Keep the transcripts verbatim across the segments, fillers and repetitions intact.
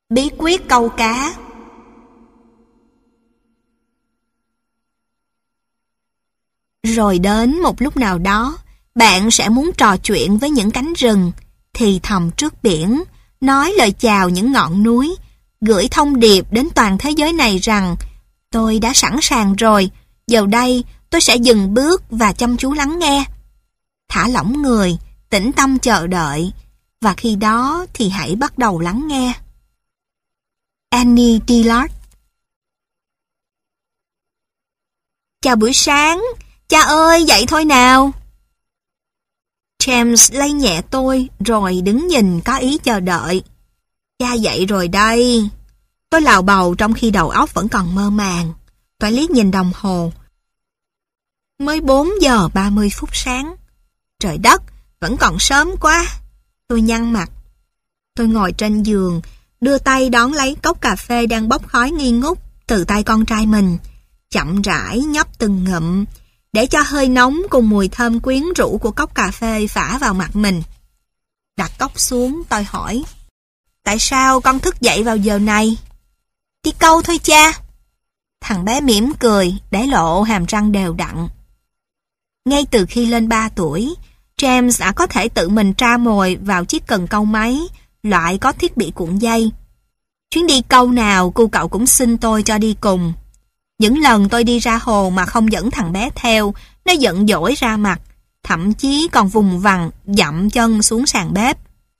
Bí quyết câu cá. Rồi đến một lúc nào đó, bạn sẽ muốn trò chuyện với những cánh rừng, thì thầm trước biển, nói lời chào những ngọn núi, gửi thông điệp đến toàn thế giới này rằng tôi đã sẵn sàng rồi, giờ đây tôi sẽ dừng bước và chăm chú lắng nghe. Thả lỏng người, tĩnh tâm chờ đợi, và khi đó thì hãy bắt đầu lắng nghe. Annie Dillard. Chào buổi sáng, cha ơi dậy thôi nào. James lay nhẹ tôi rồi đứng nhìn có ý chờ đợi. Cha dậy rồi đây. Tôi lào bầu trong khi đầu óc vẫn còn mơ màng. Tôi liếc nhìn đồng hồ. Mới bốn giờ ba mươi phút sáng. Trời đất, vẫn còn sớm quá. Tôi nhăn mặt. Tôi ngồi trên giường, đưa tay đón lấy cốc cà phê đang bốc khói nghi ngút từ tay con trai mình, chậm rãi nhấp từng ngụm, để cho hơi nóng cùng mùi thơm quyến rũ của cốc cà phê phả vào mặt mình. Đặt cốc xuống, tôi hỏi, tại sao con thức dậy vào giờ này? Đi câu thôi cha. Thằng bé mỉm cười, để lộ hàm răng đều đặn. Ngay từ khi lên ba tuổi, James đã có thể tự mình tra mồi vào chiếc cần câu máy, loại có thiết bị cuộn dây. Chuyến đi câu nào cô cậu cũng xin tôi cho đi cùng. Những lần tôi đi ra hồ mà không dẫn thằng bé theo, nó giận dỗi ra mặt, thậm chí còn vùng vằng dậm chân xuống sàn bếp.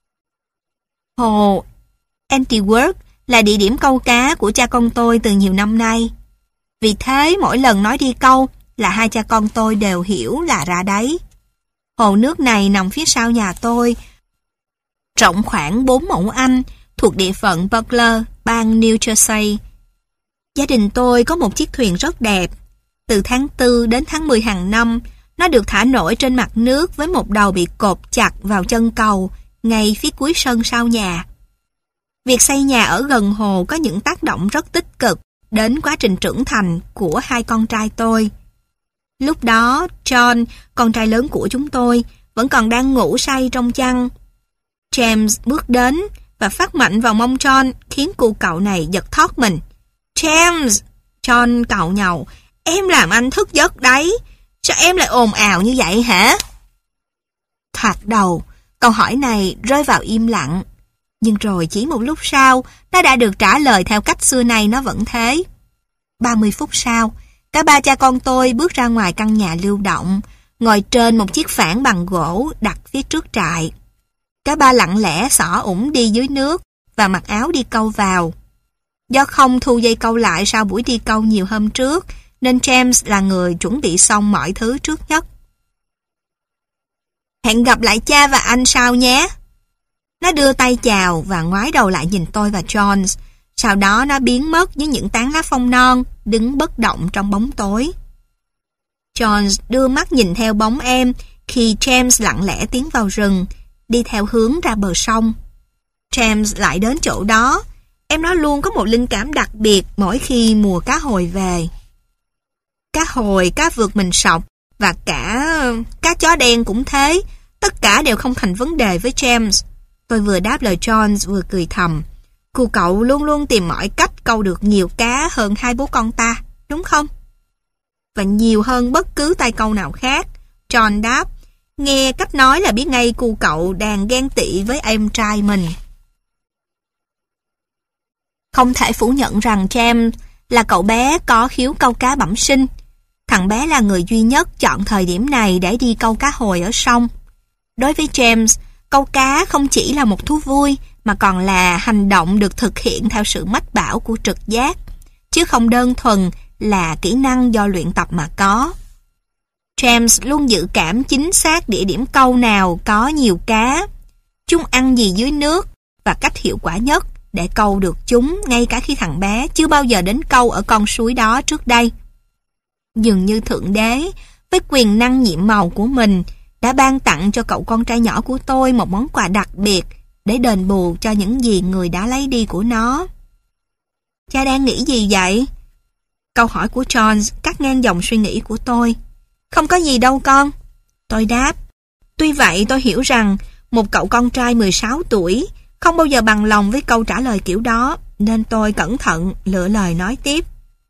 Hồ Antwerp là địa điểm câu cá của cha con tôi từ nhiều năm nay. Vì thế mỗi lần nói đi câu là hai cha con tôi đều hiểu là ra đấy. Hồ nước này nằm phía sau nhà tôi, rộng khoảng bốn mẫu Anh, thuộc địa phận Butler, bang New Jersey. Gia đình tôi có một chiếc thuyền rất đẹp. Từ tháng tư đến tháng mười hàng năm, nó được thả nổi trên mặt nước với một đầu bị cột chặt vào chân cầu, ngay phía cuối sân sau nhà. Việc xây nhà ở gần hồ có những tác động rất tích cực đến quá trình trưởng thành của hai con trai tôi. Lúc đó, John, con trai lớn của chúng tôi, vẫn còn đang ngủ say trong chăn. James bước đến và phát mạnh vào mông John, khiến cô cậu này giật thót mình. James! John càu nhàu. Em làm anh thức giấc đấy. Sao em lại ồn ào như vậy hả? Thoạt đầu, câu hỏi này rơi vào im lặng. Nhưng rồi chỉ một lúc sau, nó đã được trả lời theo cách xưa nay nó vẫn thế. ba mươi phút sau, cả ba cha con tôi bước ra ngoài căn nhà lưu động, ngồi trên một chiếc phản bằng gỗ đặt phía trước trại. Cả ba lặng lẽ xỏ ủng đi dưới nước và mặc áo đi câu vào. Do không thu dây câu lại sau buổi đi câu nhiều hôm trước, nên James là người chuẩn bị xong mọi thứ trước nhất. Hẹn gặp lại cha và anh sau nhé. Nó đưa tay chào và ngoái đầu lại nhìn tôi và John. Sau đó nó biến mất với những tán lá phong non, đứng bất động trong bóng tối. John đưa mắt nhìn theo bóng em khi James lặng lẽ tiến vào rừng, đi theo hướng ra bờ sông. James lại đến chỗ đó. Em nó luôn có một linh cảm đặc biệt mỗi khi mùa cá hồi về. Cá hồi, cá vượt mình sọc và cả cá chó đen cũng thế. Tất cả đều không thành vấn đề với James. Tôi vừa đáp lời John vừa cười thầm. Cô cậu luôn luôn tìm mọi cách câu được nhiều cá hơn hai bố con ta, đúng không? Và nhiều hơn bất cứ tay câu nào khác. John đáp. Nghe cách nói là biết ngay cô cậu đang ghen tị với em trai mình. Không thể phủ nhận rằng James là cậu bé có khiếu câu cá bẩm sinh. Thằng bé là người duy nhất chọn thời điểm này để đi câu cá hồi ở sông. Đối với James, câu cá không chỉ là một thú vui mà còn là hành động được thực hiện theo sự mách bảo của trực giác, chứ không đơn thuần là kỹ năng do luyện tập mà có. James luôn dự cảm chính xác địa điểm câu nào có nhiều cá, chúng ăn gì dưới nước và cách hiệu quả nhất để câu được chúng ngay cả khi thằng bé chưa bao giờ đến câu ở con suối đó trước đây. Dường như Thượng Đế, với quyền năng nhiệm màu của mình, đã ban tặng cho cậu con trai nhỏ của tôi một món quà đặc biệt để đền bù cho những gì người đã lấy đi của nó. Cha đang nghĩ gì vậy? Câu hỏi của John cắt ngang dòng suy nghĩ của tôi. Không có gì đâu con. Tôi đáp. Tuy vậy tôi hiểu rằng một cậu con trai mười sáu tuổi không bao giờ bằng lòng với câu trả lời kiểu đó, nên tôi cẩn thận lựa lời nói tiếp.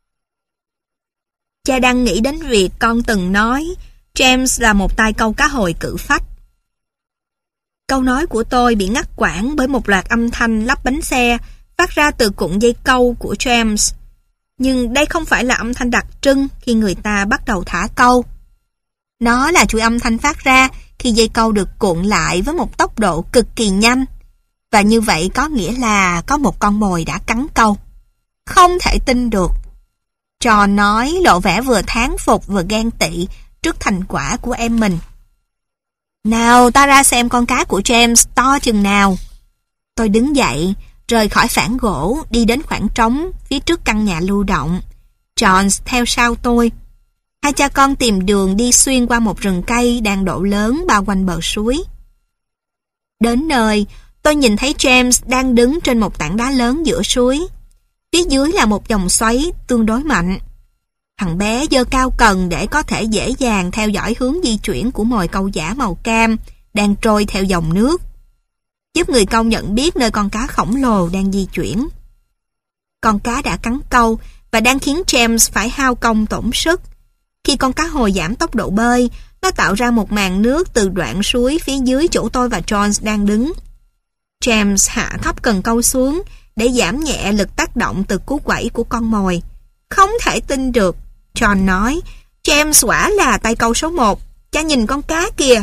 Cha đang nghĩ đến việc con từng nói James là một tay câu cá hồi cự phách. Câu nói của tôi bị ngắt quãng bởi một loạt âm thanh lắp bánh xe phát ra từ cuộn dây câu của James. Nhưng đây không phải là âm thanh đặc trưng khi người ta bắt đầu thả câu. Nó là chuỗi âm thanh phát ra khi dây câu được cuộn lại với một tốc độ cực kỳ nhanh. Và như vậy có nghĩa là có một con mồi đã cắn câu. Không thể tin được. John nói lộ vẻ vừa thán phục vừa ghen tị trước thành quả của em mình. Nào ta ra xem con cá của James to chừng nào. Tôi đứng dậy, rời khỏi phản gỗ, đi đến khoảng trống phía trước căn nhà lưu động. John theo sau tôi. Hai cha con tìm đường đi xuyên qua một rừng cây đang đổ lớn bao quanh bờ suối. Đến nơi, tôi nhìn thấy James đang đứng trên một tảng đá lớn giữa suối. Phía dưới là một dòng xoáy tương đối mạnh. Thằng bé giơ cao cần để có thể dễ dàng theo dõi hướng di chuyển của mồi câu giả màu cam đang trôi theo dòng nước, giúp người câu nhận biết nơi con cá khổng lồ đang di chuyển. Con cá đã cắn câu và đang khiến James phải hao công tổn sức. Khi con cá hồi giảm tốc độ bơi, nó tạo ra một màn nước từ đoạn suối phía dưới chỗ tôi và John đang đứng. James hạ thấp cần câu xuống để giảm nhẹ lực tác động từ cú quẩy của con mồi. Không thể tin được, John nói. James quả là tay câu số một. Cha nhìn con cá kìa.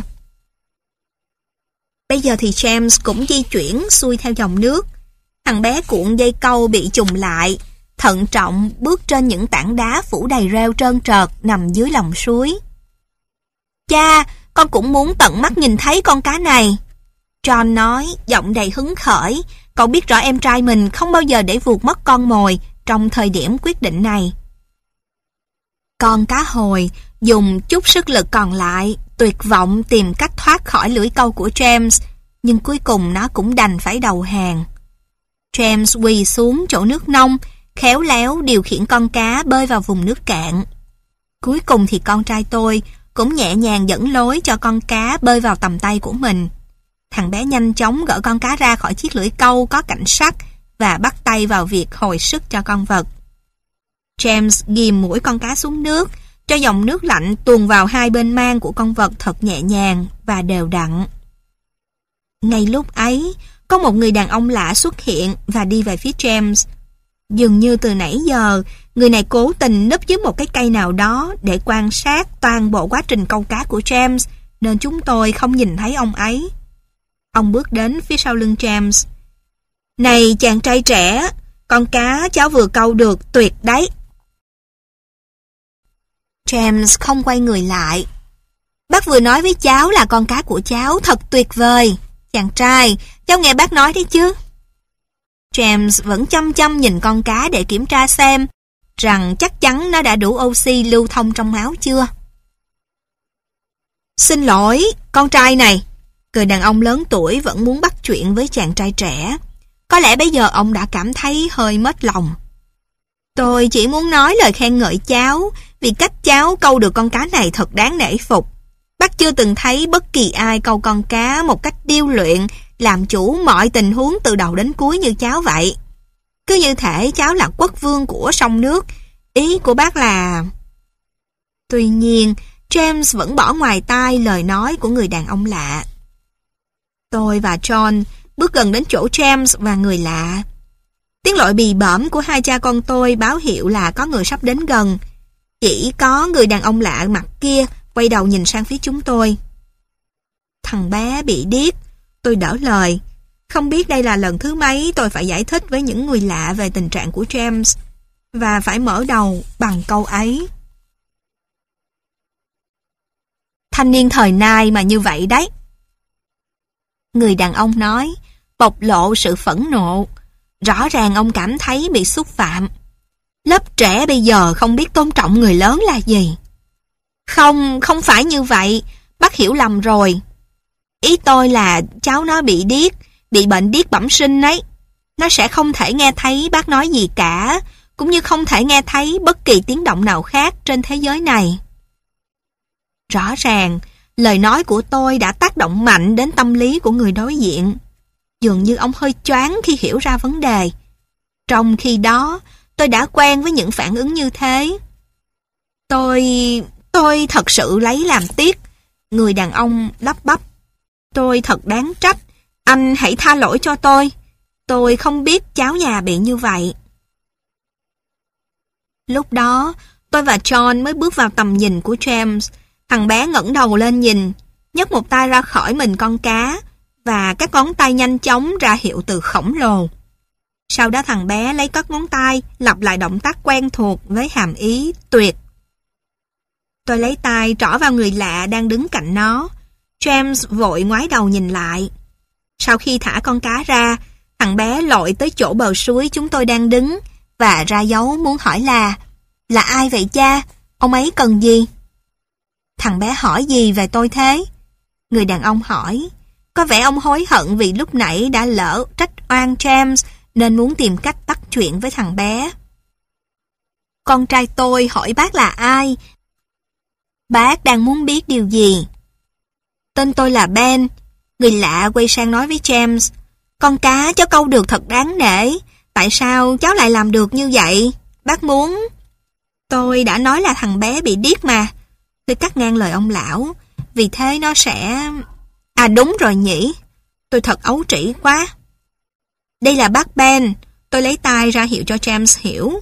Bây giờ thì James cũng di chuyển xuôi theo dòng nước. Thằng bé cuộn dây câu bị trùng lại, thận trọng bước trên những tảng đá phủ đầy rêu trơn trợt nằm dưới lòng suối. Cha, con cũng muốn tận mắt nhìn thấy con cá này. John nói, giọng đầy hứng khởi. Cậu biết rõ em trai mình không bao giờ để vụt mất con mồi trong thời điểm quyết định này. Con cá hồi dùng chút sức lực còn lại, tuyệt vọng tìm cách thoát khỏi lưỡi câu của James, nhưng cuối cùng nó cũng đành phải đầu hàng. James quỳ xuống chỗ nước nông, khéo léo điều khiển con cá bơi vào vùng nước cạn. Cuối cùng thì con trai tôi cũng nhẹ nhàng dẫn lối cho con cá bơi vào tầm tay của mình. Thằng bé nhanh chóng gỡ con cá ra khỏi chiếc lưỡi câu có cạnh sắt và bắt tay vào việc hồi sức cho con vật. James ghìm mũi con cá xuống nước, cho dòng nước lạnh tuồn vào hai bên mang của con vật thật nhẹ nhàng và đều đặn. Ngay lúc ấy, có một người đàn ông lạ xuất hiện và đi về phía James. Dường như từ nãy giờ, người này cố tình núp dưới một cái cây nào đó để quan sát toàn bộ quá trình câu cá của James, nên chúng tôi không nhìn thấy ông ấy. Ông bước đến phía sau lưng James. Này chàng trai trẻ, con cá cháu vừa câu được tuyệt đấy. James không quay người lại. Bác vừa nói với cháu là con cá của cháu thật tuyệt vời. Chàng trai, cháu nghe bác nói đấy chứ. James vẫn chăm chăm nhìn con cá để kiểm tra xem rằng chắc chắn nó đã đủ oxy lưu thông trong máu chưa. Xin lỗi, con trai này. Người đàn ông lớn tuổi vẫn muốn bắt chuyện với chàng trai trẻ. Có lẽ bây giờ ông đã cảm thấy hơi mất lòng. Tôi chỉ muốn nói lời khen ngợi cháu vì cách cháu câu được con cá này thật đáng nể phục. Bác chưa từng thấy bất kỳ ai câu con cá một cách điêu luyện, làm chủ mọi tình huống từ đầu đến cuối như cháu vậy. Cứ như thể cháu là quốc vương của sông nước. Ý của bác là... Tuy nhiên, James vẫn bỏ ngoài tai lời nói của người đàn ông lạ. Tôi và John bước gần đến chỗ James và người lạ. Tiếng lội bì bõm của hai cha con tôi báo hiệu là có người sắp đến gần. Chỉ có người đàn ông lạ mặt kia quay đầu nhìn sang phía chúng tôi. Thằng bé bị điếc, tôi đỡ lời. Không biết đây là lần thứ mấy tôi phải giải thích với những người lạ về tình trạng của James, và phải mở đầu bằng câu ấy. Thanh niên thời nay mà như vậy đấy. Người đàn ông nói, bộc lộ sự phẫn nộ. Rõ ràng ông cảm thấy bị xúc phạm. Lớp trẻ bây giờ không biết tôn trọng người lớn là gì. Không, không phải như vậy. Bác hiểu lầm rồi. Ý tôi là cháu nó bị điếc, bị bệnh điếc bẩm sinh ấy. Nó sẽ không thể nghe thấy bác nói gì cả, cũng như không thể nghe thấy bất kỳ tiếng động nào khác trên thế giới này. Rõ ràng, lời nói của tôi đã tác động mạnh đến tâm lý của người đối diện. Dường như ông hơi choáng khi hiểu ra vấn đề. Trong khi đó, tôi đã quen với những phản ứng như thế. Tôi... tôi thật sự lấy làm tiếc. Người đàn ông lắp bắp. Tôi thật đáng trách. Anh hãy tha lỗi cho tôi. Tôi không biết cháu nhà bị như vậy. Lúc đó, tôi và John mới bước vào tầm nhìn của James. Thằng bé ngẩng đầu lên nhìn, nhấc một tay ra khỏi mình con cá, và các ngón tay nhanh chóng ra hiệu từ khổng lồ. Sau đó thằng bé lấy các ngón tay, lặp lại động tác quen thuộc với hàm ý tuyệt. Tôi lấy tay trỏ vào người lạ đang đứng cạnh nó. James vội ngoái đầu nhìn lại. Sau khi thả con cá ra, thằng bé lội tới chỗ bờ suối chúng tôi đang đứng và ra dấu muốn hỏi là Là ai vậy cha? Ông ấy cần gì? Thằng bé hỏi gì về tôi thế? Người đàn ông hỏi. Có vẻ ông hối hận vì lúc nãy đã lỡ trách oan James nên muốn tìm cách bắt chuyện với thằng bé. Con trai tôi hỏi bác là ai? Bác đang muốn biết điều gì? Tên tôi là Ben. Người lạ quay sang nói với James. Con cá cháu câu được thật đáng nể. Tại sao cháu lại làm được như vậy? Bác muốn... Tôi đã nói là thằng bé bị điếc mà. Tôi cắt ngang lời ông lão. Vì thế nó sẽ... À đúng rồi nhỉ. Tôi thật ấu trĩ quá. Đây là bác Ben. Tôi lấy tay ra hiệu cho James hiểu.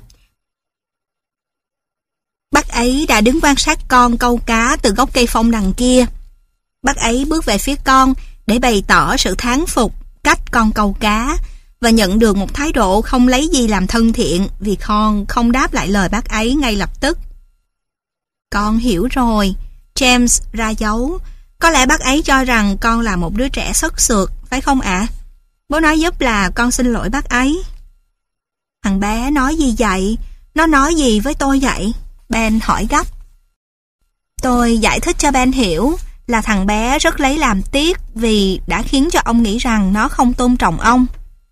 Bác ấy đã đứng quan sát con câu cá từ gốc cây phong đằng kia. Bác ấy bước về phía con để bày tỏ sự thán phục cách con câu cá và nhận được một thái độ không lấy gì làm thân thiện vì con không đáp lại lời bác ấy ngay lập tức. Con hiểu rồi. James ra dấu. Có lẽ bác ấy cho rằng con là một đứa trẻ sất sượt, phải không ạ? Bố nói giúp là con xin lỗi bác ấy. Thằng bé nói gì vậy? Nó nói gì với tôi vậy? Ben hỏi gấp. Tôi giải thích cho Ben hiểu là thằng bé rất lấy làm tiếc vì đã khiến cho ông nghĩ rằng nó không tôn trọng ông.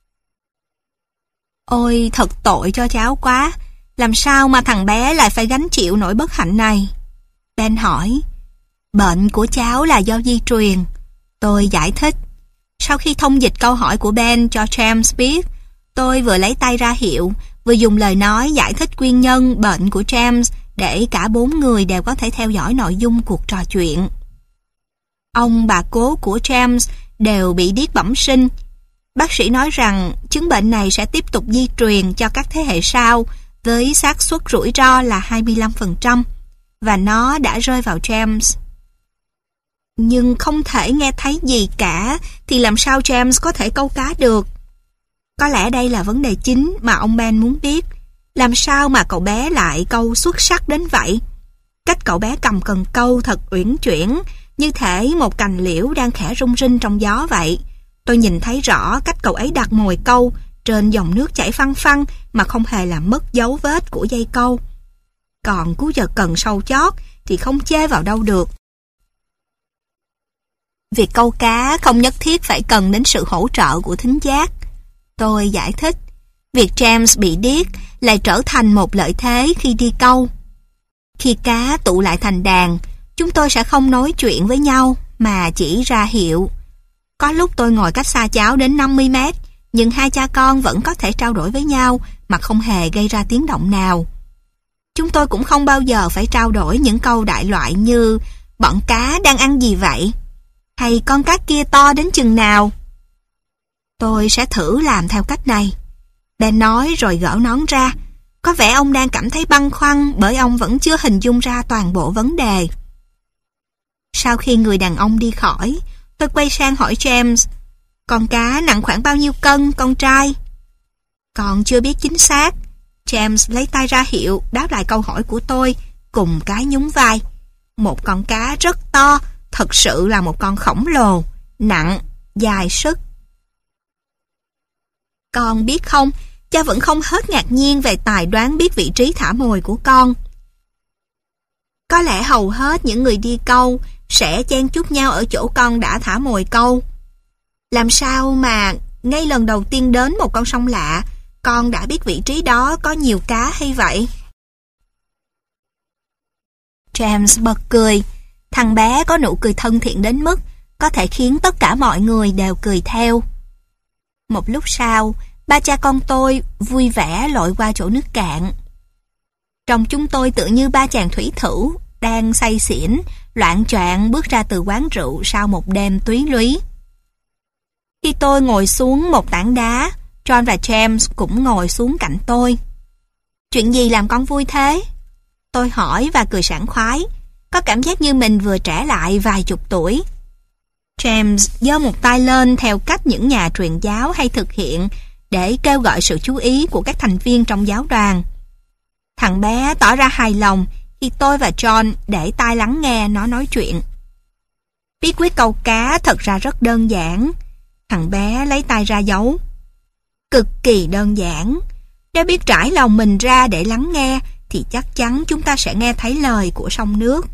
Ôi, thật tội cho cháu quá. Làm sao mà thằng bé lại phải gánh chịu nỗi bất hạnh này? Ben hỏi. Bệnh của cháu là do di truyền. Tôi giải thích. Sau khi thông dịch câu hỏi của Ben cho James biết, tôi vừa lấy tay ra hiệu, vừa dùng lời nói giải thích nguyên nhân bệnh của James để cả bốn người đều có thể theo dõi nội dung cuộc trò chuyện. Ông bà cố của James đều bị điếc bẩm sinh. Bác sĩ nói rằng chứng bệnh này sẽ tiếp tục di truyền cho các thế hệ sau với xác suất rủi ro là hai mươi lăm phần trăm và nó đã rơi vào James. Nhưng không thể nghe thấy gì cả thì làm sao James có thể câu cá được? Có lẽ đây là vấn đề chính mà ông Ben muốn biết. Làm sao mà cậu bé lại câu xuất sắc đến vậy? Cách cậu bé cầm cần câu thật uyển chuyển, như thể một cành liễu đang khẽ rung rinh trong gió vậy. Tôi nhìn thấy rõ cách cậu ấy đặt mồi câu trên dòng nước chảy phăng phăng mà không hề làm mất dấu vết của dây câu. Còn cú giật cần sâu chót thì không chê vào đâu được. Việc câu cá không nhất thiết phải cần đến sự hỗ trợ của thính giác. Tôi giải thích, việc James bị điếc lại trở thành một lợi thế khi đi câu. Khi cá tụ lại thành đàn, chúng tôi sẽ không nói chuyện với nhau mà chỉ ra hiệu. Có lúc tôi ngồi cách xa cháu đến năm mươi mét, nhưng hai cha con vẫn có thể trao đổi với nhau mà không hề gây ra tiếng động nào. Chúng tôi cũng không bao giờ phải trao đổi những câu đại loại như bọn cá đang ăn gì vậy? Hay con cá kia to đến chừng nào? Tôi sẽ thử làm theo cách này. Ben nói rồi gỡ nón ra. Có vẻ ông đang cảm thấy băn khoăn bởi ông vẫn chưa hình dung ra toàn bộ vấn đề. Sau khi người đàn ông đi khỏi, tôi quay sang hỏi James, con cá nặng khoảng bao nhiêu cân, con trai? Còn chưa biết chính xác. James lấy tay ra hiệu đáp lại câu hỏi của tôi cùng cái nhún vai. Một con cá rất to, thật sự là một con khổng lồ, nặng, dài sức. Con biết không, cha vẫn không hết ngạc nhiên về tài đoán biết vị trí thả mồi của con. Có lẽ hầu hết những người đi câu sẽ chen chúc nhau ở chỗ con đã thả mồi câu. Làm sao mà ngay lần đầu tiên đến một con sông lạ, con đã biết vị trí đó có nhiều cá hay vậy? James bật cười. Thằng bé có nụ cười thân thiện đến mức có thể khiến tất cả mọi người đều cười theo. Một lúc sau, ba cha con tôi vui vẻ lội qua chỗ nước cạn. Trông chúng tôi tự như ba chàng thủy thủ đang say xỉn, loạng choạng bước ra từ quán rượu sau một đêm túy lúy. Khi tôi ngồi xuống một tảng đá, John và James cũng ngồi xuống cạnh tôi. Chuyện gì làm con vui thế? Tôi hỏi và cười sảng khoái, có cảm giác như mình vừa trẻ lại vài chục tuổi. James giơ một tay lên theo cách những nhà truyền giáo hay thực hiện để kêu gọi sự chú ý của các thành viên trong giáo đoàn. Thằng bé tỏ ra hài lòng khi tôi và John để tai lắng nghe nó nói chuyện. Bí quyết câu cá thật ra rất đơn giản. Thằng bé lấy tay ra dấu. Cực kỳ đơn giản. Nếu biết trải lòng mình ra để lắng nghe thì chắc chắn chúng ta sẽ nghe thấy lời của sông nước.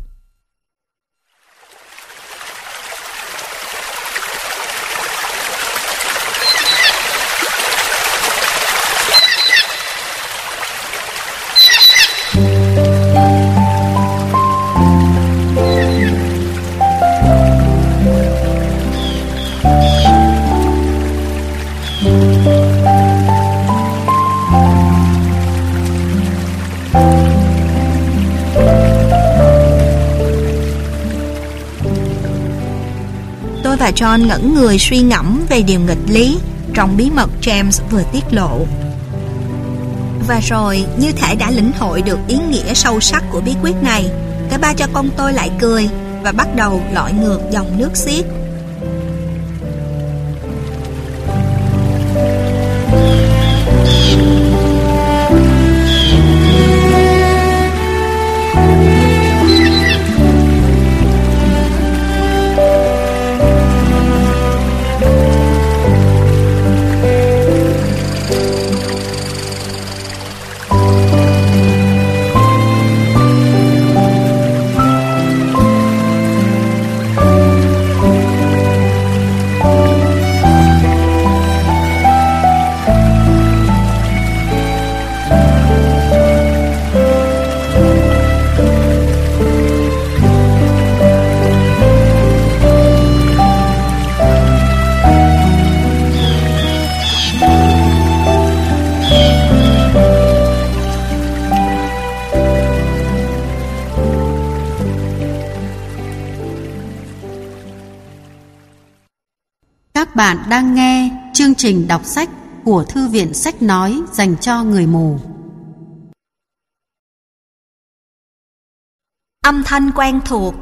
Tôi và John ngẩn người suy ngẫm về điều nghịch lý trong bí mật James vừa tiết lộ. Và rồi, như thể đã lĩnh hội được ý nghĩa sâu sắc của bí quyết này, cả ba cha con tôi lại cười và bắt đầu lội ngược dòng nước xiết. Các bạn đang nghe chương trình đọc sách của Thư viện Sách Nói dành cho người mù. Âm thanh quen thuộc.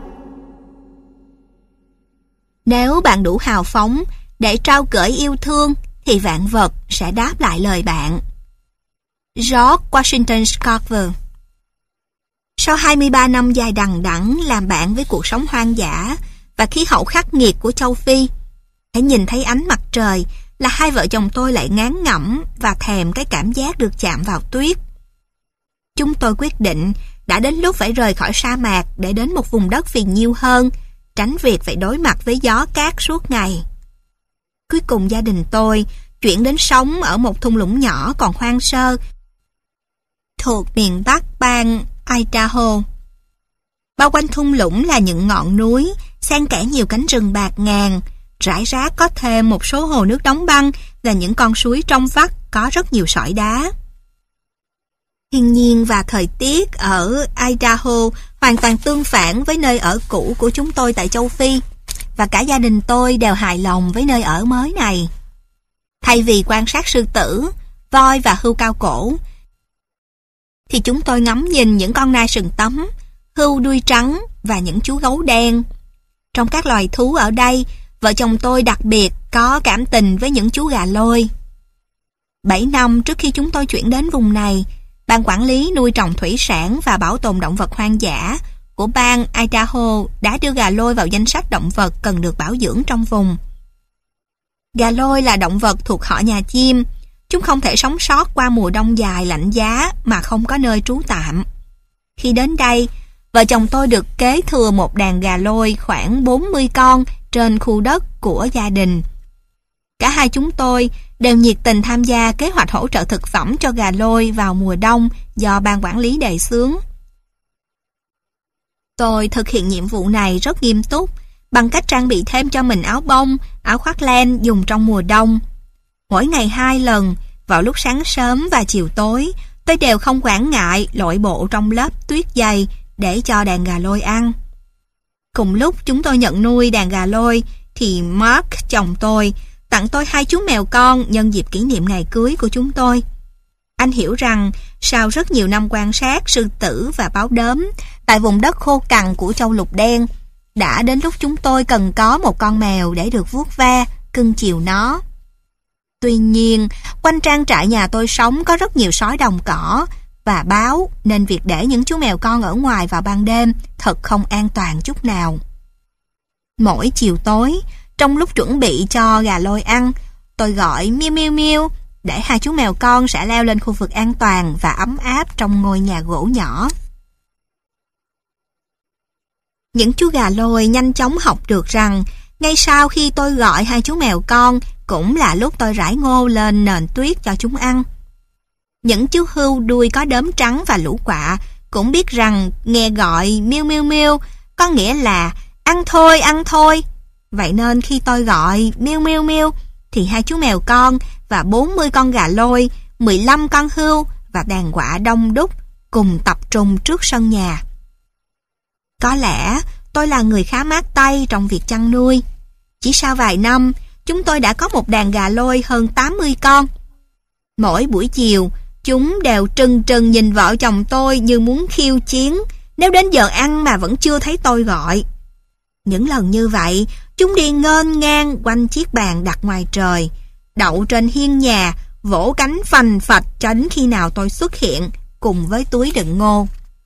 Nếu bạn đủ hào phóng để trao gửi yêu thương thì vạn vật sẽ đáp lại lời bạn. George Washington Carver. Sau hai mươi ba năm dài đằng đẵng làm bạn với cuộc sống hoang dã và khí hậu khắc nghiệt của châu Phi, hãy nhìn thấy ánh mặt trời là hai vợ chồng tôi lại ngán ngẩm và thèm cái cảm giác được chạm vào tuyết. Chúng tôi quyết định đã đến lúc phải rời khỏi sa mạc để đến một vùng đất phì nhiêu hơn, tránh việc phải đối mặt với gió cát suốt ngày. Cuối cùng gia đình tôi chuyển đến sống ở một thung lũng nhỏ còn hoang sơ thuộc miền Bắc bang Idaho. Bao quanh thung lũng là những ngọn núi, xen kẽ nhiều cánh rừng bạt ngàn, rải rác có thêm một số hồ nước đóng băng và những con suối trong vắt có rất nhiều sỏi đá. Thiên nhiên và thời tiết ở Idaho hoàn toàn tương phản với nơi ở cũ của chúng tôi tại châu Phi, và cả gia đình tôi đều hài lòng với nơi ở mới này. Thay vì quan sát sư tử, voi và hươu cao cổ, thì chúng tôi ngắm nhìn những con nai sừng tấm, hươu đuôi trắng và những chú gấu đen. Trong các loài thú ở đây, vợ chồng tôi đặc biệt có cảm tình với những chú gà lôi. Bảy năm trước khi chúng tôi chuyển đến vùng này, Ban quản lý nuôi trồng thủy sản và bảo tồn động vật hoang dã của bang Idaho đã đưa gà lôi vào danh sách động vật cần được bảo dưỡng trong vùng. Gà lôi là động vật thuộc họ nhà chim. Chúng không thể sống sót qua mùa đông dài lạnh giá mà không có nơi trú tạm. Khi đến đây, vợ chồng tôi được kế thừa một đàn gà lôi khoảng bốn mươi con trên khu đất của gia đình. Cả hai chúng tôi đều nhiệt tình tham gia kế hoạch hỗ trợ thực phẩm cho gà lôi vào mùa đông do ban quản lý đề xướng. Tôi thực hiện nhiệm vụ này rất nghiêm túc bằng cách trang bị thêm cho mình áo bông, áo khoác len dùng trong mùa đông. Mỗi ngày hai lần, vào lúc sáng sớm và chiều tối, tôi đều không quản ngại lội bộ trong lớp tuyết dày để cho đàn gà lôi ăn. Cùng lúc chúng tôi nhận nuôi đàn gà lôi, thì Mark, chồng tôi, tặng tôi hai chú mèo con nhân dịp kỷ niệm ngày cưới của chúng tôi. Anh hiểu rằng, sau rất nhiều năm quan sát sư tử và báo đốm tại vùng đất khô cằn của châu lục đen, đã đến lúc chúng tôi cần có một con mèo để được vuốt ve, cưng chiều nó. Tuy nhiên, quanh trang trại nhà tôi sống có rất nhiều sói đồng cỏ và báo, nên việc để những chú mèo con ở ngoài vào ban đêm thật không an toàn chút nào. Mỗi chiều tối, trong lúc chuẩn bị cho gà lôi ăn, tôi gọi miêu miêu miêu để hai chú mèo con sẽ leo lên khu vực an toàn và ấm áp trong ngôi nhà gỗ nhỏ. Những chú gà lôi nhanh chóng học được rằng ngay sau khi tôi gọi hai chú mèo con cũng là lúc tôi rải ngô lên nền tuyết cho chúng ăn. Những chú hươu đuôi có đốm trắng và lũ quạ cũng biết rằng nghe gọi miêu miêu miêu có nghĩa là ăn thôi, ăn thôi. Vậy nên khi tôi gọi miêu miêu miêu thì hai chú mèo con và bốn mươi con gà lôi, mười lăm con hươu và đàn quạ đông đúc cùng tập trung trước sân nhà. Có lẽ tôi là người khá mát tay trong việc chăn nuôi. Chỉ sau vài năm, chúng tôi đã có một đàn gà lôi hơn tám mươi con. Mỗi buổi chiều, chúng đều trừng trừng nhìn vợ chồng tôi như muốn khiêu chiến nếu đến giờ ăn mà vẫn chưa thấy tôi gọi. Những lần như vậy, chúng đi nghênh ngang quanh chiếc bàn đặt ngoài trời, đậu trên hiên nhà, vỗ cánh phành phạch cho đến khi nào tôi xuất hiện cùng với túi đựng ngô.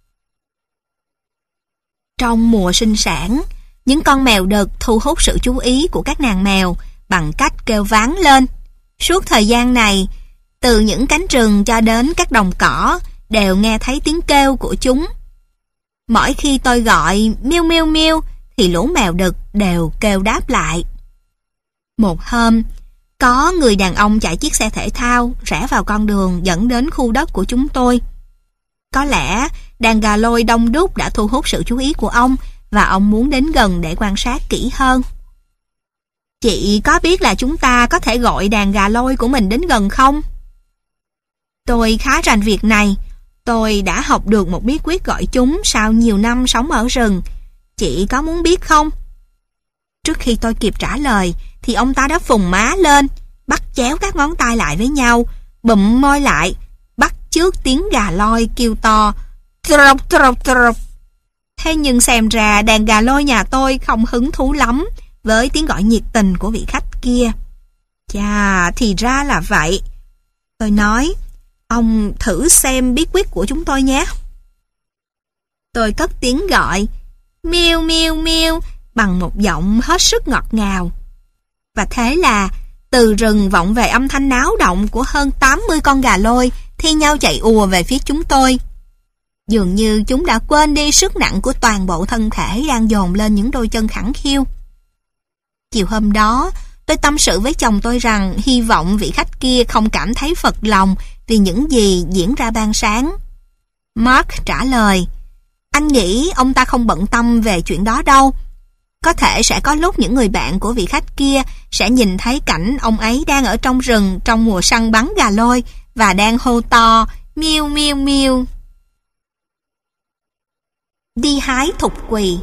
Trong mùa sinh sản, những con mèo đực thu hút sự chú ý của các nàng mèo bằng cách kêu váng lên. Suốt thời gian này, từ những cánh rừng cho đến các đồng cỏ đều nghe thấy tiếng kêu của chúng. Mỗi khi tôi gọi miêu miêu miêu thì lũ mèo đực đều kêu đáp lại. Một hôm, có người đàn ông chạy chiếc xe thể thao rẽ vào con đường dẫn đến khu đất của chúng tôi. Có lẽ đàn gà lôi đông đúc đã thu hút sự chú ý của ông và ông muốn đến gần để quan sát kỹ hơn. Chị có biết là chúng ta có thể gọi đàn gà lôi của mình đến gần không? Tôi khá rành việc này. Tôi đã học được một bí quyết gọi chúng sau nhiều năm sống ở rừng. Chị có muốn biết không? Trước khi tôi kịp trả lời thì ông ta đã phùng má lên, bắt chéo các ngón tay lại với nhau, bụm môi lại, bắt chước tiếng gà lôi kêu to trọc trọc trọc. Thế nhưng xem ra đàn gà lôi nhà tôi không hứng thú lắm với tiếng gọi nhiệt tình của vị khách kia. Chà, thì ra là vậy. Tôi nói, ông thử xem bí quyết của chúng tôi nhé. Tôi cất tiếng gọi miêu miêu miêu bằng một giọng hết sức ngọt ngào. Và thế là từ rừng vọng về âm thanh náo động của hơn tám mươi con gà lôi thi nhau chạy ùa về phía chúng tôi. Dường như chúng đã quên đi sức nặng của toàn bộ thân thể đang dồn lên những đôi chân khẳng khiu. Chiều hôm đó, tôi tâm sự với chồng tôi rằng hy vọng vị khách kia không cảm thấy phật lòng vì những gì diễn ra ban sáng. Mark trả lời, anh nghĩ ông ta không bận tâm về chuyện đó đâu. Có thể sẽ có lúc những người bạn của vị khách kia sẽ nhìn thấy cảnh ông ấy đang ở trong rừng trong mùa săn bắn gà lôi và đang hô to miêu miêu miêu. Đi hái thục quỳ.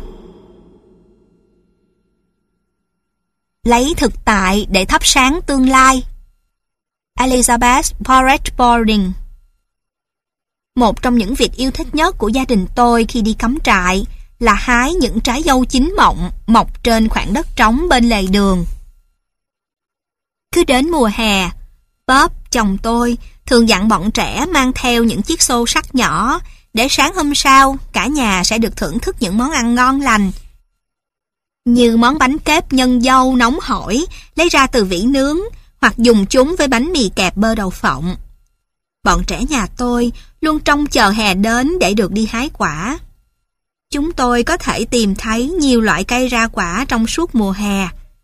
Lấy thực tại để thắp sáng tương lai. Elizabeth Porrett Boarding. Một trong những việc yêu thích nhất của gia đình tôi khi đi cắm trại là hái những trái dâu chín mọng mọc trên khoảng đất trống bên lề đường. Cứ đến mùa hè, Bob, chồng tôi, thường dặn bọn trẻ mang theo những chiếc xô sắt nhỏ để sáng hôm sau cả nhà sẽ được thưởng thức những món ăn ngon lành, như món bánh kếp nhân dâu nóng hổi lấy ra từ vỉ nướng, hoặc dùng chúng với bánh mì kẹp bơ đậu phộng. Bọn trẻ nhà tôi luôn trông chờ hè đến để được đi hái quả. Chúng tôi có thể tìm thấy nhiều loại cây ra quả trong suốt mùa hè.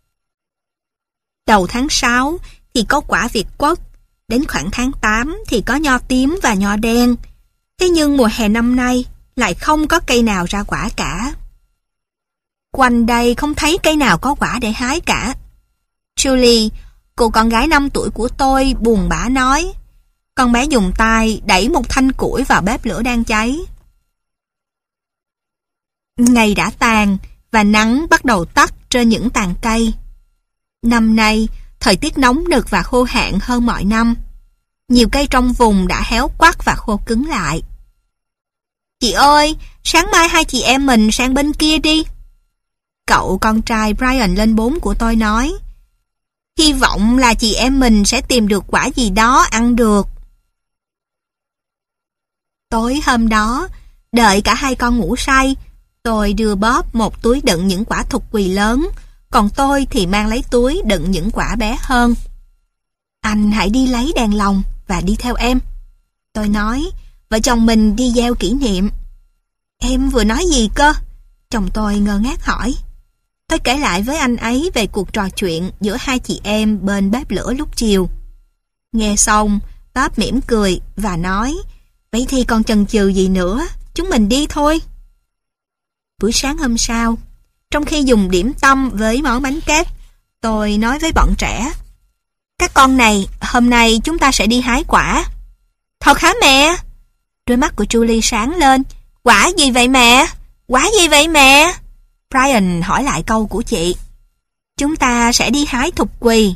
Đầu tháng sáu thì có quả Việt Quất, đến khoảng tháng tám thì có nho tím và nho đen. Thế nhưng mùa hè năm nay lại không có cây nào ra quả cả. Quanh đây không thấy cây nào có quả để hái cả. Julie, Cô con gái năm tuổi của tôi buồn bã nói. Con bé dùng tay đẩy một thanh củi vào bếp lửa đang cháy. Ngày đã tàn và nắng bắt đầu tắt trên những tàn cây. Năm nay, thời tiết nóng nực và khô hạn hơn mọi năm. Nhiều cây trong vùng đã héo quắt và khô cứng lại. Chị ơi, sáng mai hai chị em mình sang bên kia đi. Cậu con trai Brian lên bốn của tôi nói. Hy vọng là chị em mình sẽ tìm được quả gì đó ăn được. Tối hôm đó, đợi cả hai con ngủ say, tôi đưa Bob một túi đựng những quả thục quỳ lớn, còn tôi thì mang lấy túi đựng những quả bé hơn. Anh hãy đi lấy đèn lồng và đi theo em. Tôi nói, vợ chồng mình đi gieo kỷ niệm. Em vừa nói gì cơ? Chồng tôi ngơ ngác hỏi. Tôi kể lại với anh ấy về cuộc trò chuyện giữa hai chị em bên bếp lửa lúc chiều. Nghe xong, Bob mỉm cười và nói, vậy thì còn chần chừ gì nữa, chúng mình đi thôi. Buổi sáng hôm sau, trong khi dùng điểm tâm với món bánh kép, tôi nói với bọn trẻ, các con này, hôm nay chúng ta sẽ đi hái quả. Thật hả mẹ? Đôi mắt của Julie sáng lên. Quả gì vậy mẹ? Quả gì vậy mẹ? Brian hỏi lại câu của chị. Chúng ta sẽ đi hái thục quỳ.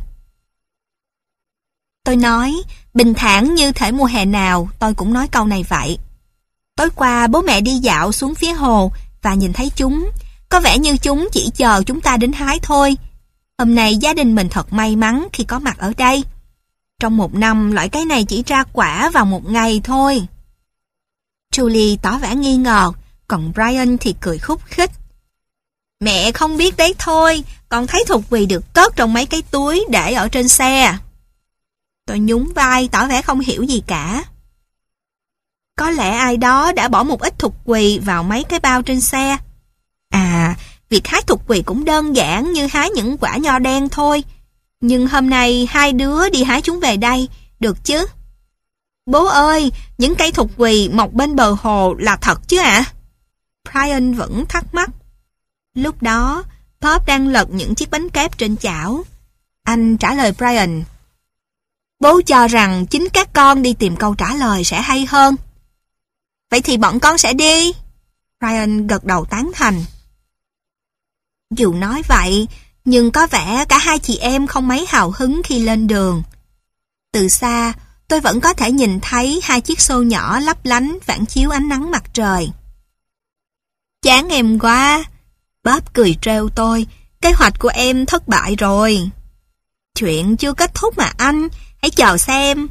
Tôi nói, bình thản như thể mùa hè nào, tôi cũng nói câu này vậy. Tối qua bố mẹ đi dạo xuống phía hồ và nhìn thấy chúng. Có vẻ như chúng chỉ chờ chúng ta đến hái thôi. Hôm nay gia đình mình thật may mắn khi có mặt ở đây. Trong một năm, loại cây này chỉ ra quả vào một ngày thôi. Julie tỏ vẻ nghi ngờ, còn Brian thì cười khúc khích. Mẹ không biết đấy thôi, con thấy thục quỳ được cất trong mấy cái túi để ở trên xe. Tôi nhún vai tỏ vẻ không hiểu gì cả. Có lẽ ai đó đã bỏ một ít thục quỳ vào mấy cái bao trên xe. À, việc hái thục quỳ cũng đơn giản như hái những quả nho đen thôi. Nhưng hôm nay hai đứa đi hái chúng về đây, được chứ? Bố ơi, những cây thục quỳ mọc bên bờ hồ là thật chứ ạ? À? Brian vẫn thắc mắc. Lúc đó, Bob đang lật những chiếc bánh kép trên chảo. Anh trả lời Brian. Bố cho rằng chính các con đi tìm câu trả lời sẽ hay hơn. Vậy thì bọn con sẽ đi. Brian gật đầu tán thành. Dù nói vậy, nhưng có vẻ cả hai chị em không mấy hào hứng khi lên đường. Từ xa, tôi vẫn có thể nhìn thấy hai chiếc xô nhỏ lấp lánh phản chiếu ánh nắng mặt trời. Chán em quá. Bob cười trêu tôi, kế hoạch của em thất bại rồi. Chuyện chưa kết thúc mà anh, hãy chờ xem.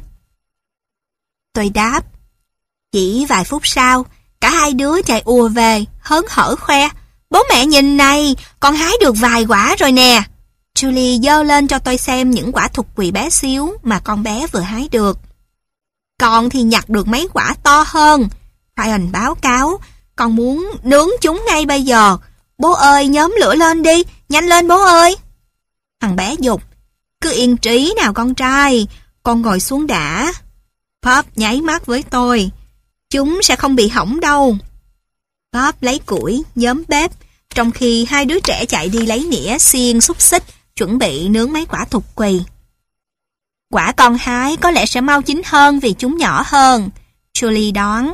Tôi đáp. Chỉ vài phút sau, cả hai đứa chạy ùa về, hớn hở khoe. Bố mẹ nhìn này, con hái được vài quả rồi nè. Julie giơ lên cho tôi xem những quả thục quỳ bé xíu mà con bé vừa hái được. Con thì nhặt được mấy quả to hơn. Brian báo cáo, con muốn nướng chúng ngay bây giờ. Bố ơi, nhóm lửa lên đi, nhanh lên bố ơi. Thằng bé giục, cứ yên trí nào con trai, con ngồi xuống đã. Bob nháy mắt với tôi, chúng sẽ không bị hỏng đâu. Bob lấy củi, nhóm bếp, trong khi hai đứa trẻ chạy đi lấy nĩa, xiên, xúc xích, chuẩn bị nướng mấy quả thục quỳ. Quả con hái có lẽ sẽ mau chín hơn vì chúng nhỏ hơn, Julie đoán.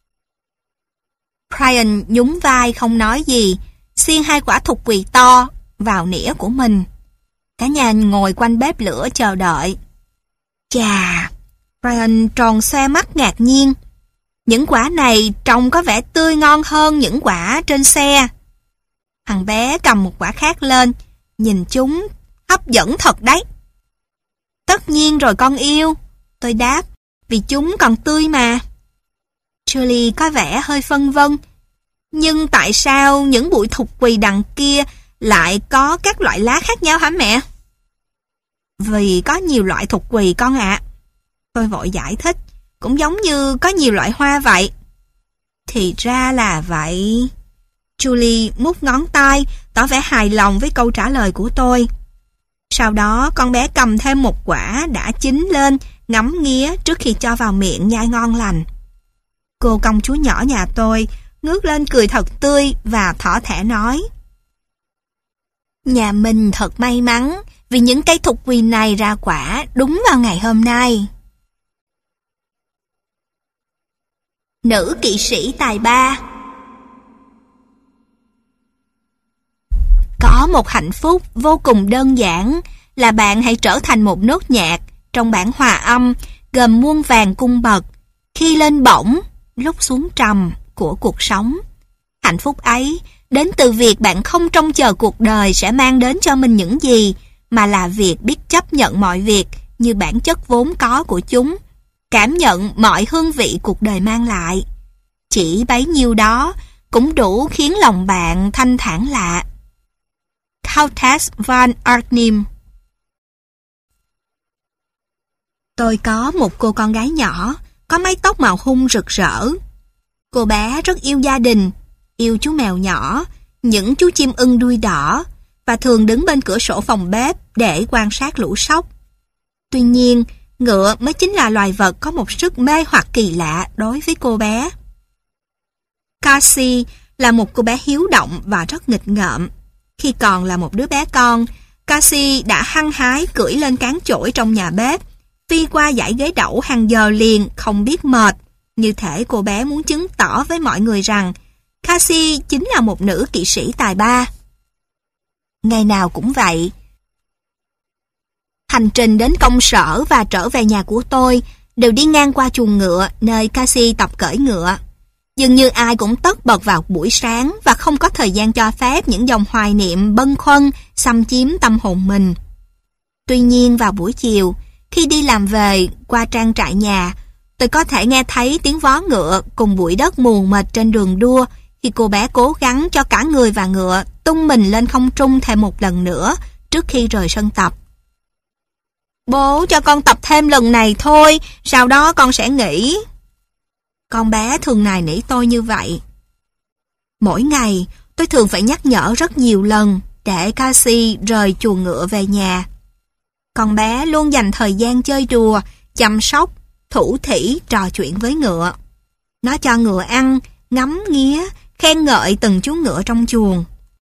Brian nhún vai không nói gì, xiên hai quả thục quỳ to vào nĩa của mình. Cả nhà ngồi quanh bếp lửa chờ đợi. Chà, Brian tròn xoe mắt ngạc nhiên. Những quả này trông có vẻ tươi ngon hơn những quả trên xe. Thằng bé cầm một quả khác lên, nhìn chúng hấp dẫn thật đấy. Tất nhiên rồi con yêu, tôi đáp, vì chúng còn tươi mà. Julie có vẻ hơi phân vân. Nhưng tại sao những bụi thục quỳ đằng kia lại có các loại lá khác nhau hả mẹ? Vì có nhiều loại thục quỳ con ạ. À. Tôi vội giải thích, cũng giống như có nhiều loại hoa vậy. Thì ra là vậy. Julie mút ngón tay, tỏ vẻ hài lòng với câu trả lời của tôi. Sau đó con bé cầm thêm một quả đã chín lên, ngắm nghía trước khi cho vào miệng nhai ngon lành. Cô công chúa nhỏ nhà tôi ngước lên cười thật tươi và thỏ thẻ nói. Nhà mình thật may mắn vì những cây thục quỳ này ra quả đúng vào ngày hôm nay. Nữ kỵ sĩ tài ba. Có một hạnh phúc vô cùng đơn giản là bạn hãy trở thành một nốt nhạc trong bản hòa âm gồm muôn vàn cung bậc, khi lên bổng, lúc xuống trầm của cuộc sống. Hạnh phúc ấy đến từ việc bạn không trông chờ cuộc đời sẽ mang đến cho mình những gì, mà là việc biết chấp nhận mọi việc như bản chất vốn có của chúng, cảm nhận mọi hương vị cuộc đời mang lại. Chỉ bấy nhiêu đó cũng đủ khiến lòng bạn thanh thản lạ. Countess van Arnim. Tôi có một cô con gái nhỏ, có mái tóc màu hung rực rỡ. Cô bé rất yêu gia đình, yêu chú mèo nhỏ, những chú chim ưng đuôi đỏ, và thường đứng bên cửa sổ phòng bếp để quan sát lũ sóc. Tuy nhiên, ngựa mới chính là loài vật có một sức mê hoặc kỳ lạ đối với cô bé. Cassie là một cô bé hiếu động và rất nghịch ngợm. Khi còn là một đứa bé con, Cassie đã hăng hái cưỡi lên cán chổi trong nhà bếp, phi qua dãy ghế đẩu hàng giờ liền không biết mệt, như thể cô bé muốn chứng tỏ với mọi người rằng Cassie chính là một nữ kỵ sĩ tài ba. Ngày nào cũng vậy. Hành trình đến công sở và trở về nhà của tôi đều đi ngang qua chuồng ngựa nơi Cassie tập cưỡi ngựa. Dường như ai cũng tất bật vào buổi sáng và không có thời gian cho phép những dòng hoài niệm bâng khuâng xâm chiếm tâm hồn mình. Tuy nhiên vào buổi chiều, khi đi làm về qua trang trại nhà, tôi có thể nghe thấy tiếng vó ngựa cùng bụi đất mù mịt trên đường đua khi cô bé cố gắng cho cả người và ngựa tung mình lên không trung thêm một lần nữa trước khi rời sân tập. Bố cho con tập thêm lần này thôi, sau đó con sẽ nghỉ. Con bé thường nài nỉ tôi như vậy. Mỗi ngày, tôi thường phải nhắc nhở rất nhiều lần để Cassie rời chuồng ngựa về nhà. Con bé luôn dành thời gian chơi đùa, chăm sóc, thủ thỉ, trò chuyện với ngựa. Nó cho ngựa ăn, ngắm nghía, khen ngợi từng chú ngựa trong chuồng.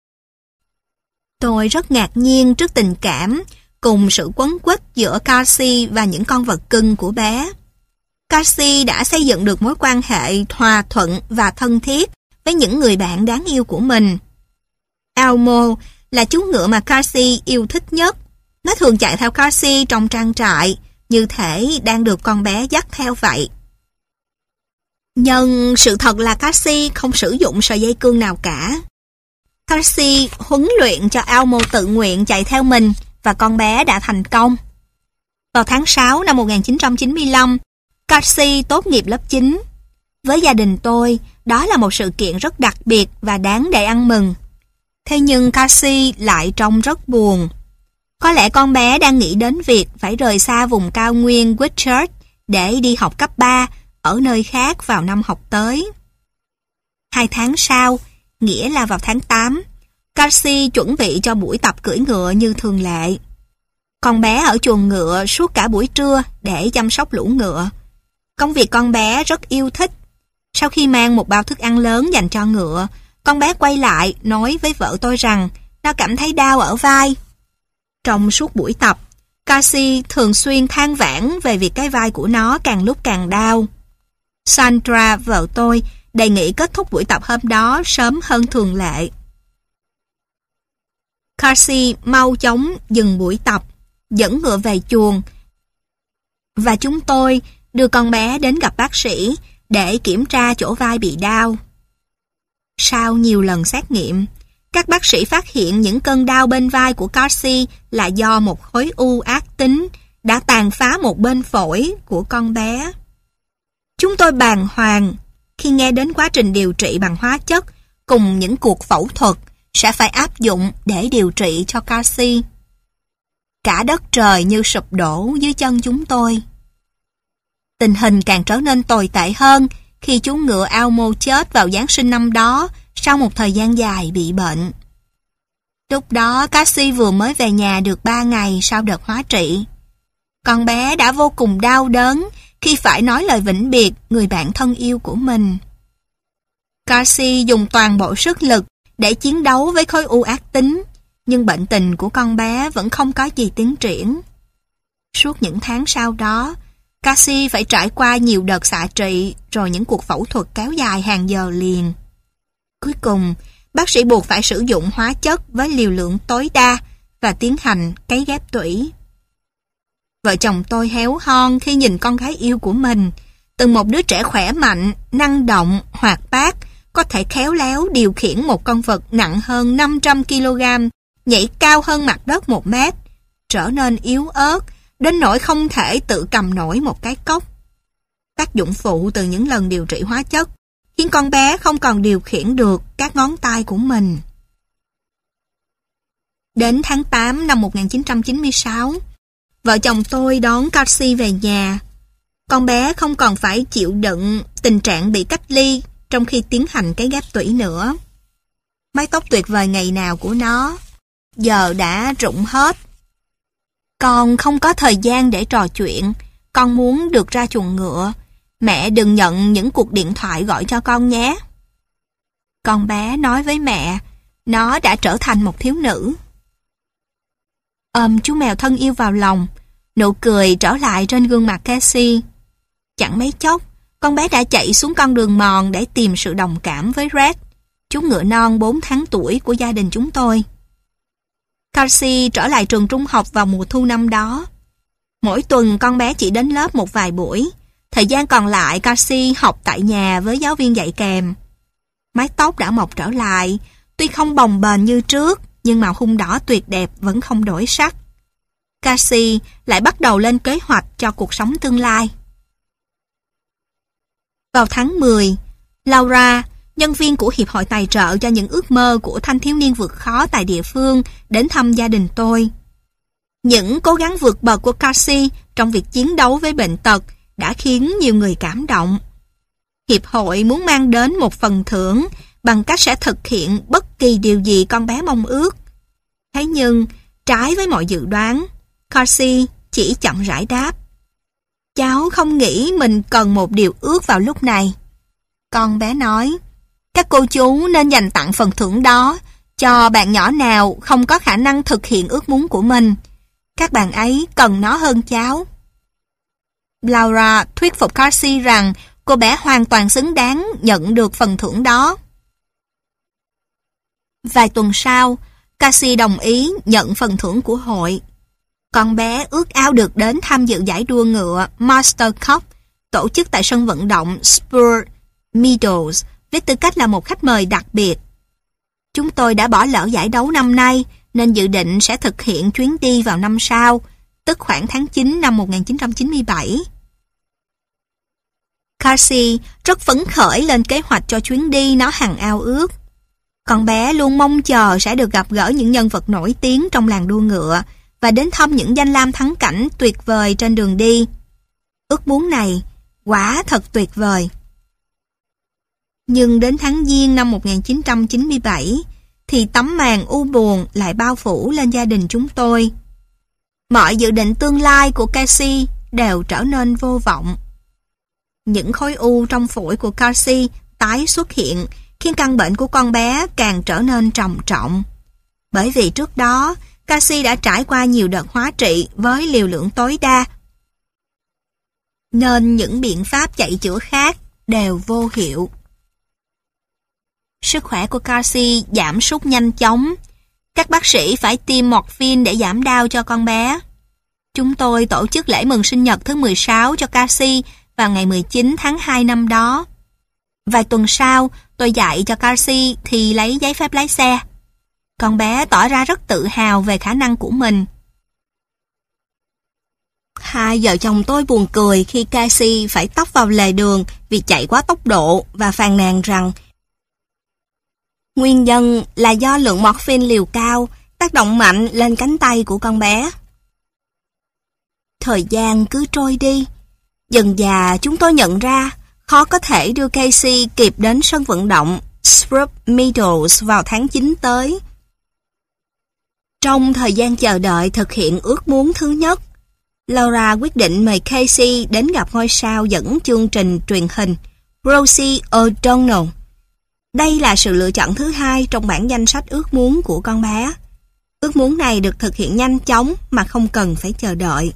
Tôi rất ngạc nhiên trước tình cảm cùng sự quấn quýt giữa Cassie và những con vật cưng của bé. Cassie đã xây dựng được mối quan hệ hòa thuận và thân thiết với những người bạn đáng yêu của mình. Elmo là chú ngựa mà Cassie yêu thích nhất. Nó thường chạy theo Cassie trong trang trại, như thể đang được con bé dắt theo vậy. Nhưng sự thật là Cassie không sử dụng sợi dây cương nào cả. Cassie huấn luyện cho Elmo tự nguyện chạy theo mình và con bé đã thành công. Vào tháng sáu năm một nghìn chín trăm chín mươi lăm, Cassie tốt nghiệp lớp chín. Với gia đình tôi, đó là một sự kiện rất đặc biệt và đáng để ăn mừng. Thế nhưng Cassie lại trông rất buồn. Có lẽ con bé đang nghĩ đến việc phải rời xa vùng cao nguyên Whitchurch để đi học cấp ba ở nơi khác vào năm học tới. Hai tháng sau, nghĩa là vào tháng tám, Cassie chuẩn bị cho buổi tập cưỡi ngựa như thường lệ. Con bé ở chuồng ngựa suốt cả buổi trưa để chăm sóc lũ ngựa. Công việc con bé rất yêu thích. Sau khi mang một bao thức ăn lớn dành cho ngựa, con bé quay lại nói với vợ tôi rằng nó cảm thấy đau ở vai. Trong suốt buổi tập, Cassie thường xuyên than vãn về việc cái vai của nó càng lúc càng đau. Sandra, vợ tôi, đề nghị kết thúc buổi tập hôm đó sớm hơn thường lệ. Cassie mau chóng dừng buổi tập, dẫn ngựa về chuồng, và chúng tôi đưa con bé đến gặp bác sĩ để kiểm tra chỗ vai bị đau. Sau nhiều lần xét nghiệm, các bác sĩ phát hiện những cơn đau bên vai của Cassie là do một khối u ác tính đã tàn phá một bên phổi của con bé. Chúng tôi bàng hoàng khi nghe đến quá trình điều trị bằng hóa chất cùng những cuộc phẫu thuật sẽ phải áp dụng để điều trị cho Cassie. Cả đất trời như sụp đổ dưới chân chúng tôi. Tình hình càng trở nên tồi tệ hơn khi chú ngựa Elmo chết vào Giáng sinh năm đó sau một thời gian dài bị bệnh. Lúc đó Cassie vừa mới về nhà được ba ngày sau đợt hóa trị. Con bé đã vô cùng đau đớn khi phải nói lời vĩnh biệt người bạn thân yêu của mình. Cassie dùng toàn bộ sức lực để chiến đấu với khối u ác tính, nhưng bệnh tình của con bé vẫn không có gì tiến triển. Suốt những tháng sau đó, Cassie phải trải qua nhiều đợt xạ trị rồi những cuộc phẫu thuật kéo dài hàng giờ liền. Cuối cùng, bác sĩ buộc phải sử dụng hóa chất với liều lượng tối đa và tiến hành cấy ghép tủy. Vợ chồng tôi héo hon khi nhìn con gái yêu của mình, từ một đứa trẻ khỏe mạnh, năng động, hoạt bát, có thể khéo léo điều khiển một con vật nặng hơn năm trăm ki lô gam, nhảy cao hơn mặt đất một mét, trở nên yếu ớt, đến nỗi không thể tự cầm nổi một cái cốc. Tác dụng phụ từ những lần điều trị hóa chất khiến con bé không còn điều khiển được các ngón tay của mình. Đến tháng tám năm một nghìn chín trăm chín mươi sáu, vợ chồng tôi đón Cassie về nhà. Con bé không còn phải chịu đựng tình trạng bị cách ly trong khi tiến hành cái ghép tủy nữa. Mái tóc tuyệt vời ngày nào của nó giờ đã rụng hết. Con không có thời gian để trò chuyện. Con muốn được ra chuồng ngựa. Mẹ đừng nhận những cuộc điện thoại gọi cho con nhé. Con bé nói với mẹ, nó đã trở thành một thiếu nữ. Ôm chú mèo thân yêu vào lòng, nụ cười trở lại trên gương mặt Cassie. Chẳng mấy chốc, con bé đã chạy xuống con đường mòn để tìm sự đồng cảm với Red, chú ngựa non bốn tháng tuổi của gia đình chúng tôi. Cassie trở lại trường trung học vào mùa thu năm đó. Mỗi tuần con bé chỉ đến lớp một vài buổi. Thời gian còn lại Cassie học tại nhà với giáo viên dạy kèm. Mái tóc đã mọc trở lại, tuy không bồng bềnh như trước, nhưng màu hung đỏ tuyệt đẹp vẫn không đổi sắc. Cassie lại bắt đầu lên kế hoạch cho cuộc sống tương lai. Vào tháng mười, Laura, nhân viên của Hiệp hội Tài trợ cho những ước mơ của thanh thiếu niên vượt khó tại địa phương, đến thăm gia đình tôi. Những cố gắng vượt bậc của Cassie trong việc chiến đấu với bệnh tật đã khiến nhiều người cảm động. Hiệp hội muốn mang đến một phần thưởng bằng cách sẽ thực hiện bất kỳ điều gì con bé mong ước. Thế nhưng, trái với mọi dự đoán, Cassie chỉ chậm rãi đáp: "Cháu không nghĩ mình cần một điều ước vào lúc này." Con bé nói, "Các cô chú nên dành tặng phần thưởng đó cho bạn nhỏ nào không có khả năng thực hiện ước muốn của mình. Các bạn ấy cần nó hơn cháu." Laura thuyết phục Cassie rằng cô bé hoàn toàn xứng đáng nhận được phần thưởng đó. Vài tuần sau, Cassie đồng ý nhận phần thưởng của hội. Con bé ước ao được đến tham dự giải đua ngựa Master Cup tổ chức tại sân vận động Spur Meadows với tư cách là một khách mời đặc biệt. Chúng tôi đã bỏ lỡ giải đấu năm nay nên dự định sẽ thực hiện chuyến đi vào năm sau, tức khoảng tháng chín năm một nghìn chín trăm chín mươi bảy. Cassie rất phấn khởi lên kế hoạch cho chuyến đi nó hằng ao ước. Con bé luôn mong chờ sẽ được gặp gỡ những nhân vật nổi tiếng trong làng đua ngựa và đến thăm những danh lam thắng cảnh tuyệt vời trên đường đi. Ước muốn này quả thật tuyệt vời. Nhưng đến tháng Giêng năm một nghìn chín trăm chín mươi bảy thì tấm màn u buồn lại bao phủ lên gia đình chúng tôi. Mọi dự định tương lai của Cassie đều trở nên vô vọng. Những khối u trong phổi của Cassie tái xuất hiện khiến căn bệnh của con bé càng trở nên trầm trọng. Bởi vì trước đó, Cassie đã trải qua nhiều đợt hóa trị với liều lượng tối đa, nên những biện pháp chạy chữa khác đều vô hiệu. Sức khỏe của Cassie giảm sút nhanh chóng. Các bác sĩ phải tiêm morphine để giảm đau cho con bé. Chúng tôi tổ chức lễ mừng sinh nhật thứ mười sáu cho Cassie vào ngày mười chín tháng hai năm đó. Vài tuần sau, tôi dạy cho Cassie thì lấy giấy phép lái xe. Con bé tỏ ra rất tự hào về khả năng của mình. Hai vợ chồng tôi buồn cười khi Cassie phải tấp vào lề đường vì chạy quá tốc độ và phàn nàn rằng nguyên nhân là do lượng morphine liều cao tác động mạnh lên cánh tay của con bé. Thời gian cứ trôi đi. Dần dà chúng tôi nhận ra khó có thể đưa Cassie kịp đến sân vận động Spruce Meadows vào tháng chín tới. Trong thời gian chờ đợi thực hiện ước muốn thứ nhất, Laura quyết định mời Cassie đến gặp ngôi sao dẫn chương trình truyền hình Rosie O'Donnell. Đây là sự lựa chọn thứ hai trong bảng danh sách ước muốn của con bé. Ước muốn này được thực hiện nhanh chóng mà không cần phải chờ đợi.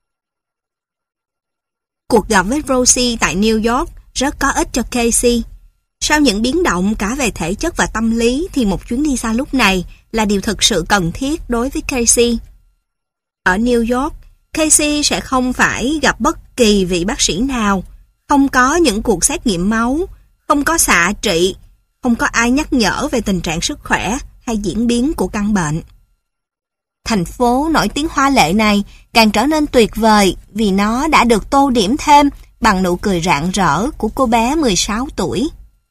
Cuộc gặp với Rosie tại New York rất có ích cho Casey. Sau những biến động cả về thể chất và tâm lý thì một chuyến đi xa lúc này là điều thực sự cần thiết đối với Casey. Ở New York, Casey sẽ không phải gặp bất kỳ vị bác sĩ nào, không có những cuộc xét nghiệm máu, không có xạ trị, không có ai nhắc nhở về tình trạng sức khỏe hay diễn biến của căn bệnh. Thành phố nổi tiếng hoa lệ này càng trở nên tuyệt vời vì nó đã được tô điểm thêm bằng nụ cười rạng rỡ của cô bé mười sáu tuổi.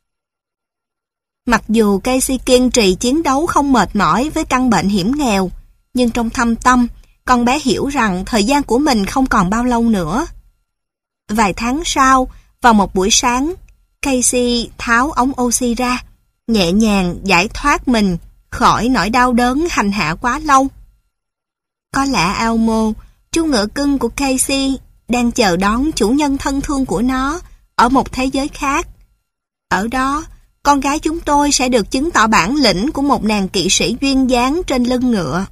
Mặc dù Casey kiên trì chiến đấu không mệt mỏi với căn bệnh hiểm nghèo, nhưng trong thâm tâm, con bé hiểu rằng thời gian của mình không còn bao lâu nữa. Vài tháng sau, vào một buổi sáng, Casey tháo ống oxy ra, nhẹ nhàng giải thoát mình khỏi nỗi đau đớn hành hạ quá lâu. Có lẽ Elmo, chú ngựa cưng của Casey, đang chờ đón chủ nhân thân thương của nó ở một thế giới khác. Ở đó, con gái chúng tôi sẽ được chứng tỏ bản lĩnh của một nàng kỵ sĩ duyên dáng trên lưng ngựa.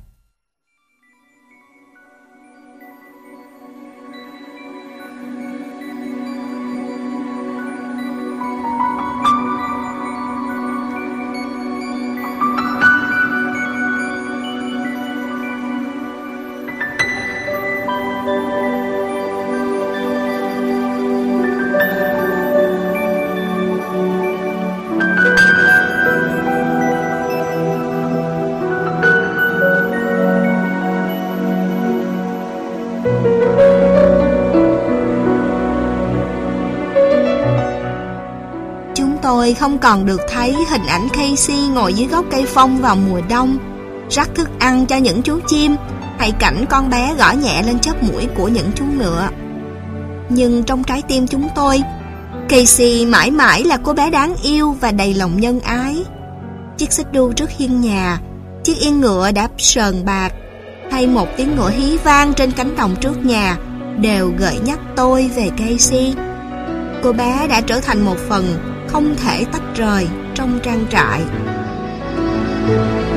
Tôi không còn được thấy hình ảnh Casey ngồi dưới gốc cây phong vào mùa đông, rắc thức ăn cho những chú chim, hay cảnh con bé gõ nhẹ lên chóp mũi của những chú ngựa. Nhưng trong trái tim chúng tôi, Casey mãi mãi là cô bé đáng yêu và đầy lòng nhân ái. Chiếc xích đu trước hiên nhà, chiếc yên ngựa đạp sờn bạc, hay một tiếng ngựa hí vang trên cánh đồng trước nhà đều gợi nhắc tôi về Casey. Cô bé đã trở thành một phần không thể tách rời trong trang trại.